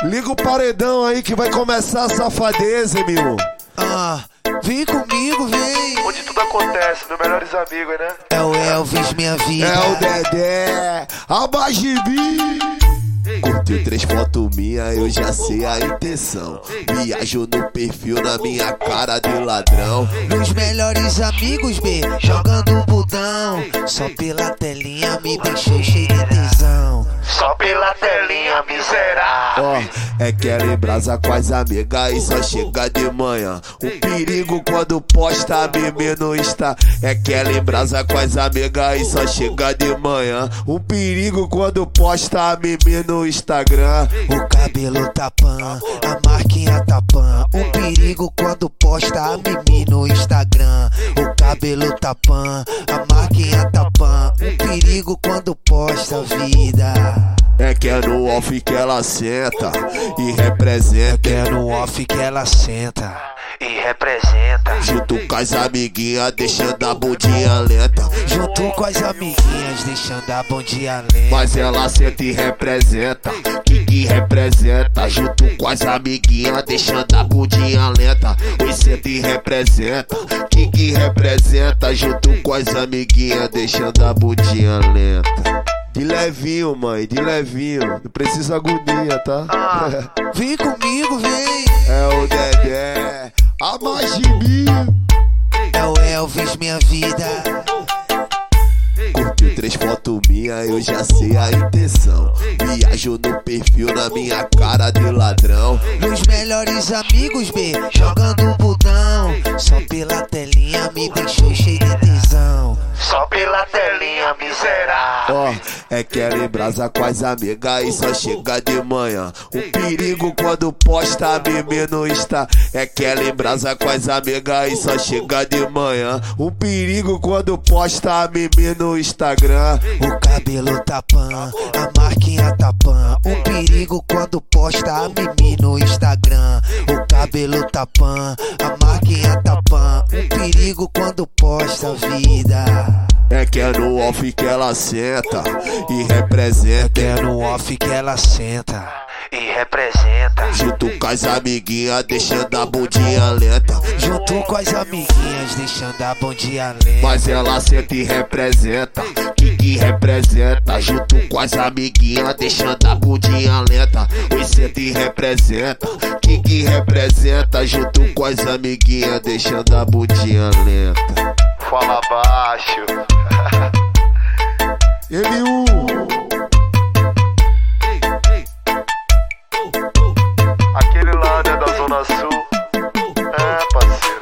Liga o paredão aí que vai começar a safadeza, meu. Vem comigo, vem. Onde tudo acontece, meus melhores amigos, né? É o Elvis, minha vida. É o Dedé, a Bajibi. Curtiu 3 fotos minha, eu já sei a intenção. Viajo no perfil na minha cara de ladrão. Meus melhores amigos, B, jogando budão. Só pela telinha me deixou cheio de tesão. Só pela telinha, miserável. É que ela embrasa com as amigas e só chega de manhã. Um perigo quando posta meme no Insta. É que ela embrasa com as amigas e só chega de manhã. Um perigo quando posta meme no Instagram. O cabelo tá pan, a marquinha tá pan. Um perigo quando posta meme no Instagram. O cabelo tá pan, a marquinha tá pan. Um perigo quando posta vida. É que é no off que ela senta e representa. É no off que ela senta e representa. Junto com as amiguinhas, deixando a bundinha lenta. Junto com as amiguinhas, deixando a bundinha lenta. Mas ela senta e representa, que representa. Junto com as amiguinhas, deixando a bundinha lenta. Oi, senta e representa, que representa. Junto com as amiguinhas, deixando a bundinha lenta. De levinho, mãe, de levinho. Não precisa agonia, tá? Vem comigo, vem. É o Dedé, a Bajibi. É o Elvis, minha vida. Curtiu 3 fotos minha, eu já sei a intenção. Viajo no perfil na minha cara de ladrão. Meus melhores amigos, B, jogando budão. Só pela telinha me deixou cheio de tesão. Só pela telinha, miserável. É que ela embrasa com as amigas e só chega de manhã. Um perigo quando posta meme no Insta. É que ela embrasa com as amigas e só chega de manhã. Um perigo quando posta meme no Instagram. O cabelo tá pan, a marquinha tá pan. Um perigo quando posta meme no Instagram. O cabelo tá pan, a marquinha tá pan. Um perigo quando posta vida. É que é no off que ela senta e representa. É no off que ela senta e representa. Junto com as amiguinhas, deixando a bundinha lenta. Junto com as amiguinhas, deixando a bundinha lenta. Mas ela senta e representa, que representa. Junto com as amiguinhas, deixando a bundinha lenta. Oi, senta e representa, que representa. Junto com as amiguinhas, deixando a bundinha lenta. Fala baixo. M1. Aquele lá, né, da Zona Sul. É, parceiro.